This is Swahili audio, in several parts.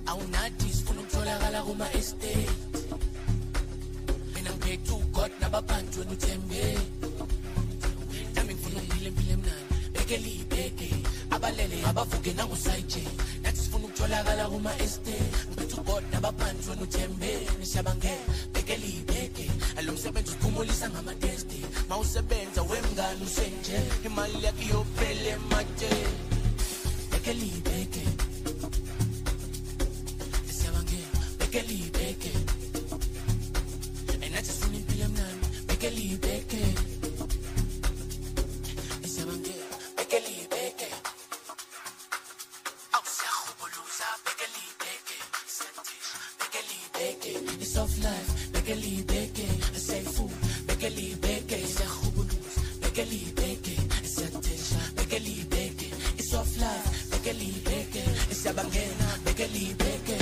awunathi sifuna ukutholakala kuma-estate mina ngiphethe ugod nabaphansi wena uthembe nami ngifuna ukuphila impilo emnandi bekele ibheke abalele abavuke nangusayije nathi sifuna ukutholakala kuma-estate ngiphethe ugod nabaphansi wena uthembe nishabangela bekele ibheke alo msebenzi uphumulisa ngamatesti mawusebenza wemngani usenje imali yakho iyophela ematshe bekele ibheke bekele ibheke nathi sifuna impilo emnandi bekele ibheke isiyabangela bekele ibheke awusiyahubuluza bekele ibheke sentisha bekele ibheke isoft life bekele ibheke safe bekele ibheke isiyahubuluza bekele ibheke sentisha bekele ibheke isoft life bekele ibheke isiyabangela bekele ibheke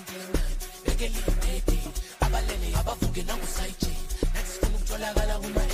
Abalele abavuke nangu side chain nathi sifuna ukutholakala kuma